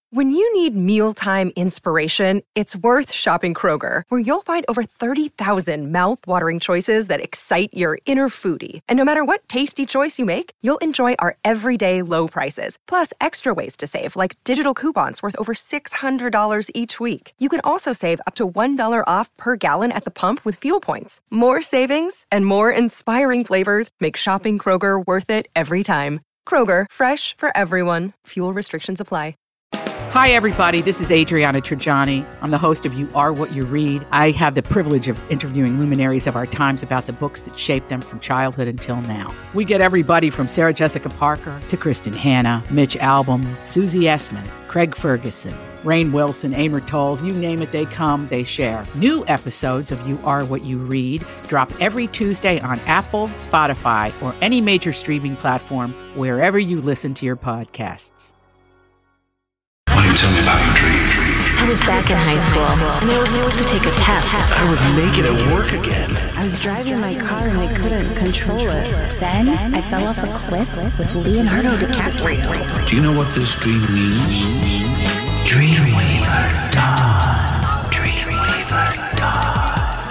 When you need mealtime inspiration, it's worth shopping Kroger, where you'll find over 30,000 mouth-watering choices that excite your inner foodie. And no matter what tasty choice you make, you'll enjoy our everyday low prices, plus extra ways to save, like digital coupons worth over $600 each week. You can also save up to $1 off per gallon at the pump with fuel points. More savings and more inspiring flavors make shopping Kroger worth it every time. Kroger, fresh for everyone. Fuel restrictions apply. Hi, everybody. This is Adriana Trajani. I'm the host of You Are What You Read. I have the privilege of interviewing luminaries of our times about the books that shaped them from childhood until now. We get everybody from Sarah Jessica Parker to Kristen Hanna, Mitch Albom, Susie Essman, Craig Ferguson, Rainn Wilson, Amor Tolls, you name it, they come, they share. New episodes of You Are What You Read drop every Tuesday on Apple, Spotify, or any major streaming platform wherever you listen to your podcasts. Why don't you tell me about your dream? I was back in high school, and I was supposed to take a test. I was naked at work again. I was driving my car and I couldn't control it. Then I fell off a cliff with Leonardo DiCaprio. Do you know what this dream means? Dreamweaver Dawn. Dreamweaver Dawn.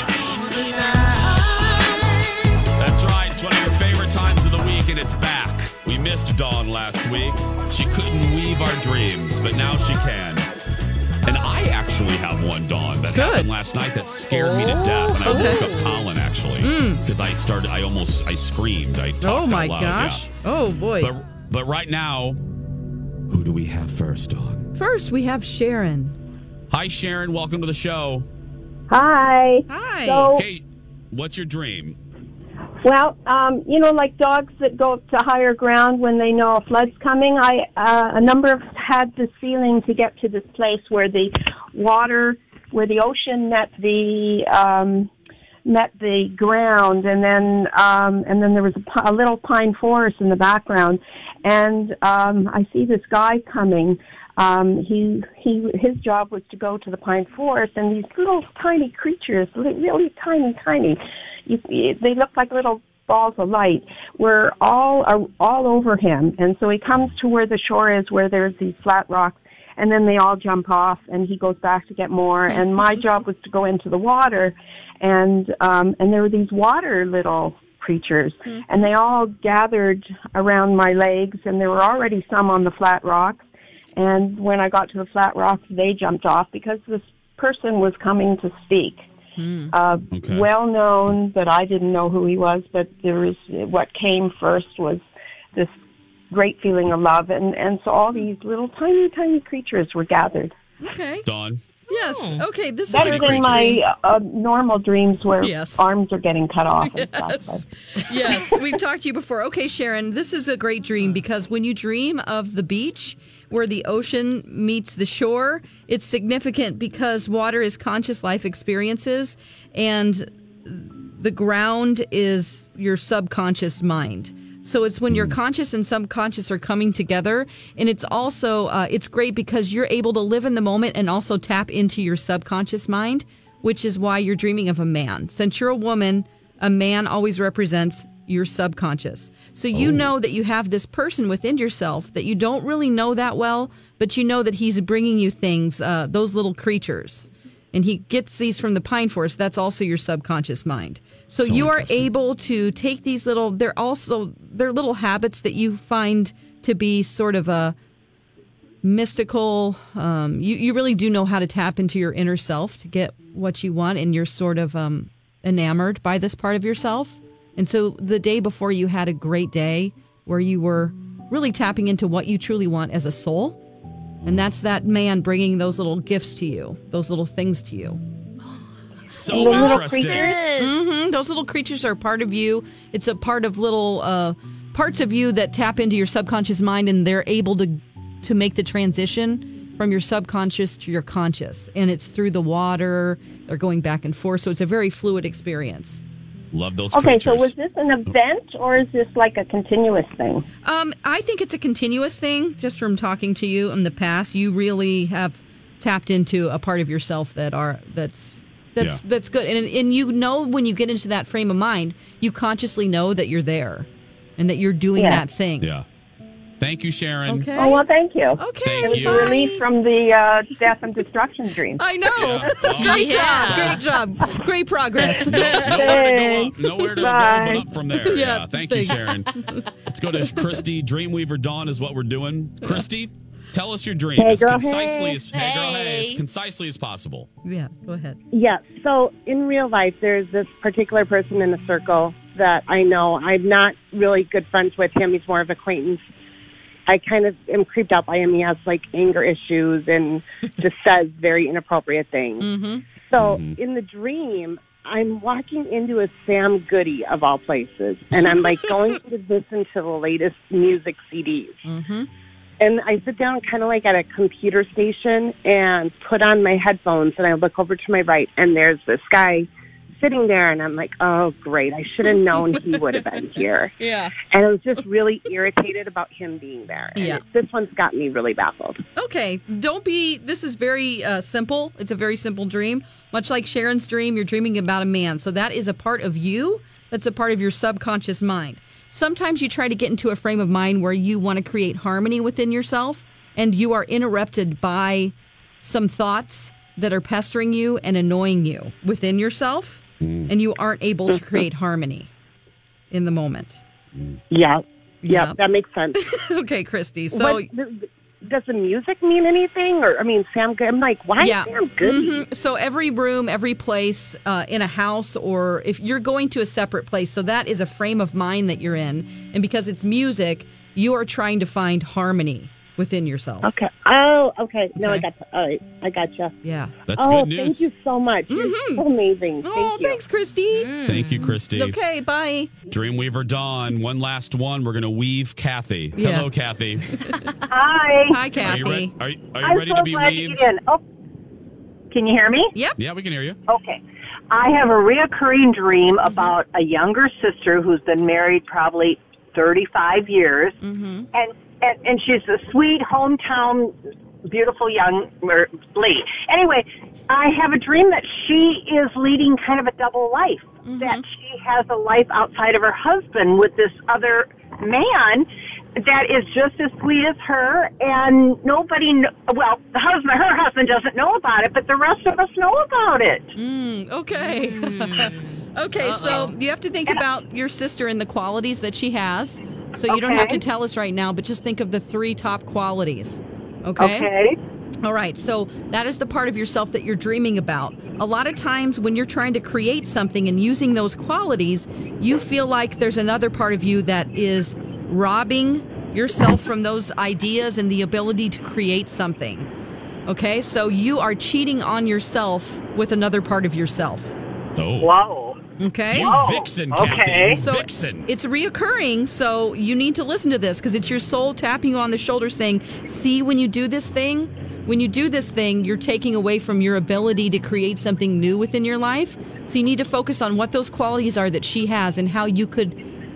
That's right. It's one of your favorite times of the week, and it's back. We missed Dawn last week. She couldn't weave our dreams, but now she can. And I actually have one, Dawn, that happened last night that scared me to death. And I woke up Colin, actually, because I screamed. I talked out loud. Gosh. Yeah. Oh, boy. But right now, who do we have first, Dawn? First, we have Sharon. Hi, Sharon. Welcome to the show. Hi. Hi. So, Hey, what's your dream? well, like dogs that go to higher ground when they know a flood's coming, a number of us had this feeling to get to this place where the ocean met the ground, and then there was a little pine forest in the background, and I see this guy coming. His job was to go to the pine forest, and these little tiny creatures, really tiny, they look like little balls of light, were all over him. And so he comes to where the shore is, where there's these flat rocks, and then they all jump off, and he goes back to get more. And my job was to go into the water, and there were these water little creatures, and they all gathered around my legs, and there were already some on the flat rocks. And when I got to the flat rocks, they jumped off because this person was coming to speak. Well known, but I didn't know who he was. But what came first was this great feeling of love, and so all these little tiny creatures were gathered. Okay, Dawn. Yes. Okay. This better is a than my normal dreams where Yes. arms are getting cut off. And Yes. stuff. Yes. We've talked to you before. Okay, Sharon, this is a great dream because when you dream of the beach where the ocean meets the shore, it's significant because water is conscious life experiences, and the ground is your subconscious mind. So it's when your conscious and subconscious are coming together, and it's also it's great because you're able to live in the moment and also tap into your subconscious mind, which is why you're dreaming of a man. Since you're a woman, a man always represents your subconscious. So you know that you have this person within yourself that you don't really know that well, but you know that he's bringing you things, those little creatures. And he gets these from the pine forest. That's also your subconscious mind. So you are able to take these they're little habits that you find to be sort of a mystical. You really do know how to tap into your inner self to get what you want, and you're sort of enamored by this part of yourself. And so the day before, you had a great day where you were really tapping into what you truly want as a soul. And that's that man bringing those little gifts to you, those little things to you. So interesting. Those little creatures are part of you. It's a part of little parts of you that tap into your subconscious mind, and they're able to make the transition from your subconscious to your conscious. And it's through the water. They're going back and forth. So it's a very fluid experience. Love those Okay, creatures. so was this an event, or is this like a continuous thing? I think it's a continuous thing. Just from talking to you in the past, you really have tapped into a part of yourself that's good. And you know, when you get into that frame of mind, you consciously know that you're there and that you're doing that thing. Yeah. Thank you, Sharon. Okay. Oh, well, thank you. Okay. Thank you. bye. Relief from the death and destruction dream. I know. Yeah. Oh, Great yeah. job. Great progress. Nowhere to go up. Nowhere to go Bye. but up from there. Yeah, Thank you, thanks. Sharon. Let's go to Christy. Dreamweaver Dawn is what we're doing. Christy, tell us your dream Hey, as girl, concisely hey. as hey, girl, hey, as concisely as possible. Yeah, go ahead. Yeah. So in real life, there's this particular person in the circle that I know. I'm not really good friends with him. He's more of an acquaintance. I kind of am creeped out by him. He has like anger issues and just says very inappropriate things. Mm-hmm. So in the dream, I'm walking into a Sam Goody of all places, and I'm like going to listen to the latest music CDs. Mm-hmm. And I sit down kind of like at a computer station and put on my headphones, and I look over to my right, and there's this guy sitting there, and I'm like, oh, great. I should have known he would have been here. Yeah. And I was just really irritated about him being there. And Yeah. this one's got me really baffled. Okay, this is very simple. It's a very simple dream. Much like Sharon's dream, you're dreaming about a man. So that is a part of you. That's a part of your subconscious mind. Sometimes you try to get into a frame of mind where you want to create harmony within yourself, and you are interrupted by some thoughts that are pestering you and annoying you within yourself, and you aren't able to create harmony in the moment. Yeah. Yeah. Yeah, that makes sense. Okay, Christy. So Does the music mean anything? Or, I mean, Sam Goody, I'm like, why Sam Goody? Mhm. So every room, every place in a house, or if you're going to a separate place, so that is a frame of mind that you're in. And because it's music, you are trying to find harmony within yourself. Okay. Oh, okay. No, Okay. all right. I gotcha. Yeah. That's Oh, good news. thank you so much. You're so amazing. Oh, Thank you. thanks, Christy. Thank you, Christy. Okay, bye. Dreamweaver Dawn, one last one. We're going to weave Kathy. Yeah. Hello, Kathy. Hi. Hi, Are you, Kathy. are you ready to be weaved? Oh, can you hear me? Yep. Yeah, we can hear you. Okay. I have a reoccurring dream about a younger sister who's been married probably 35 years, and she's a sweet hometown, beautiful young lady. Anyway, I have a dream that she is leading kind of a double life, that she has a life outside of her husband with this other man that is just as sweet as her, and nobody, her husband doesn't know about it, but the rest of us know about it. Okay. Okay, so you have to think about your sister and the qualities that she has. So you don't have to tell us right now, but just think of the 3 top qualities. Okay? All right, so that is the part of yourself that you're dreaming about. A lot of times when you're trying to create something and using those qualities, you feel like there's another part of you that is robbing yourself from those ideas and the ability to create something. Okay, so you are cheating on yourself with another part of yourself. Oh. Whoa. Okay? You vixen, Kathy. You So vixen. it's reoccurring, so you need to listen to this because it's your soul tapping you on the shoulder saying, see, when you do this thing, you're taking away from your ability to create something new within your life. So you need to focus on what those qualities are that she has and how you could,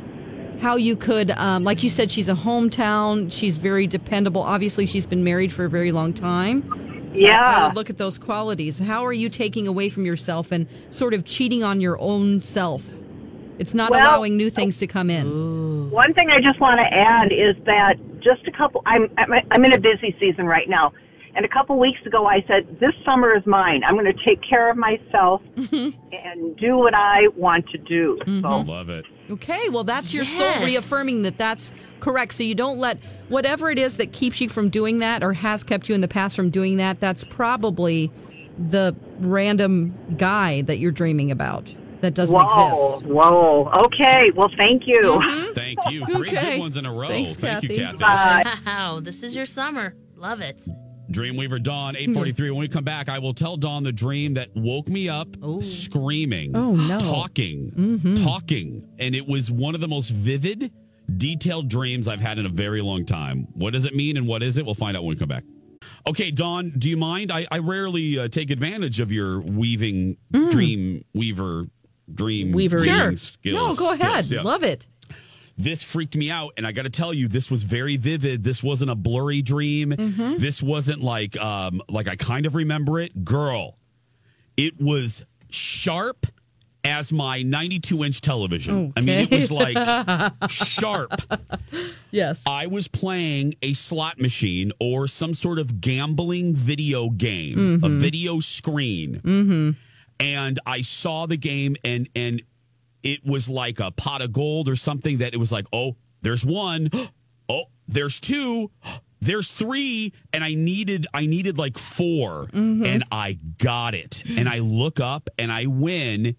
like you said, she's a hometown. She's very dependable. Obviously, she's been married for a very long time. So I would look at those qualities. How are you taking away from yourself and sort of cheating on your own self? It's not allowing new things to come in. One thing I just want to add is that I'm in a busy season right now. And a couple weeks ago, I said, this summer is mine. I'm going to take care of myself and do what I want to do. So. Love it. Okay, well, that's your soul reaffirming that that's correct. So you don't let whatever it is that keeps you from doing that or has kept you in the past from doing that, that's probably the random guy that you're dreaming about that doesn't exist. Whoa. Okay. Well, thank you. Thank you. 3 good ones in a row. Thanks, Thank you, Kathy. Wow, this is your summer. Love it. Dreamweaver Dawn, 8:43. When we come back, I will tell Dawn the dream that woke me up screaming, talking. And it was one of the most vivid, detailed dreams I've had in a very long time. What does it mean and what is it? We'll find out when we come back. Okay, Dawn, do you mind? I rarely take advantage of your weaving dream weaver Sure. skills. No, go ahead. Yeah. Love it. This freaked me out, and I got to tell you, this was very vivid. This wasn't a blurry dream. This wasn't like I kind of remember it. Girl, it was sharp as my 92-inch television. I mean, it was like sharp. Yes. I was playing a slot machine or some sort of gambling video game, a video screen. And I saw the game, and it was like a pot of gold or something that it was like, oh, there's one. Oh, there's two. There's three. And I needed like four. And I got it. And I look up and I win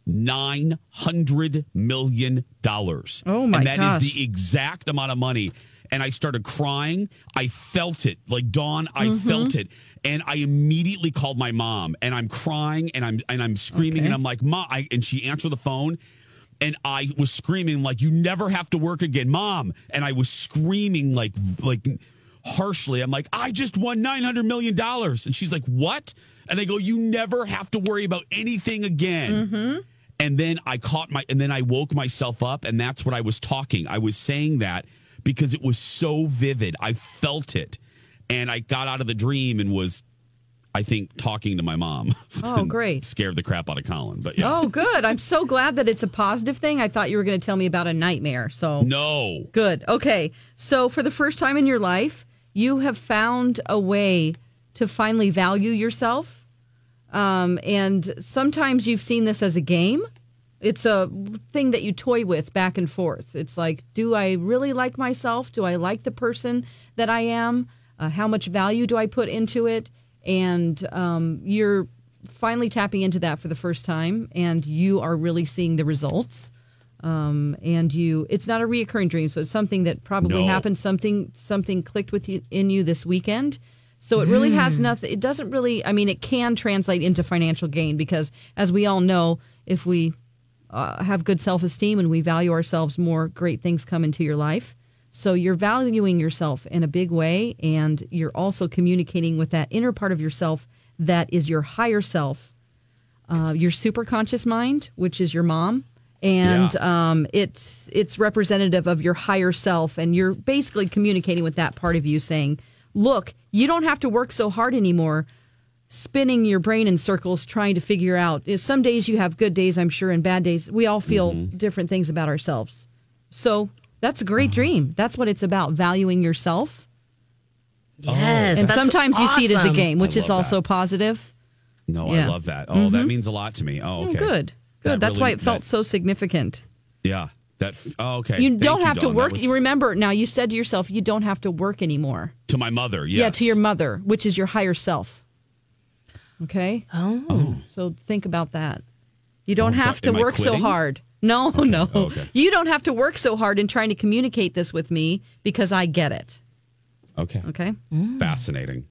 $900 million. Oh, my And that gosh. is the exact amount of money. And I started crying. I felt it. Like, Dawn, I felt it. And I immediately called my mom. And I'm crying and I'm screaming. Okay. And I'm like, Mom. And she answered the phone. And I was screaming like, you never have to work again, Mom. And I was screaming like harshly. I'm like, I just won $900 million. And she's like, what? And I go, you never have to worry about anything again. And then I woke myself up, and that's what I was talking. I was saying that because it was so vivid. I felt it. And I got out of the dream and was, I think, talking to my mom. Oh, great. Scared the crap out of Colin. But yeah. Oh, good. I'm so glad that it's a positive thing. I thought you were going to tell me about a nightmare. So No. good. Okay. So for the first time in your life, you have found a way to finally value yourself. And sometimes you've seen this as a game. It's a thing that you toy with back and forth. It's like, do I really like myself? Do I like the person that I am? How much value do I put into it? And you're finally tapping into that for the first time, and you are really seeing the results. It's not a reoccurring dream, so it's something that probably happened. Something clicked with you in you this weekend. So it really has nothing. It doesn't really. I mean, it can translate into financial gain because, as we all know, if we have good self-esteem and we value ourselves more, great things come into your life. So you're valuing yourself in a big way, and you're also communicating with that inner part of yourself that is your higher self, your superconscious mind, which is your mom. And it's representative of your higher self, and you're basically communicating with that part of you saying, look, you don't have to work so hard anymore, spinning your brain in circles trying to figure out. Some days you have good days, I'm sure, and bad days. We all feel different things about ourselves. So that's a great dream. That's what it's about, valuing yourself. Yes. And that's sometimes you see it as a awesome. game, which I is love also that. positive. No, Yeah. I love that. Oh, that means a lot to me. Oh, okay. Good. That That's really- why it felt so significant. Yeah. Okay. You Thank don't have to Dawn. That work. was- You remember, now you said to yourself, you don't have to work anymore. To my mother, yes. Yeah, to your mother, which is your higher self. Okay? Oh. So think about that. You don't so have to am I work so quitting? hard. No, no. okay. You don't have to work so hard in trying to communicate this with me because I get it. Okay. Okay? Fascinating.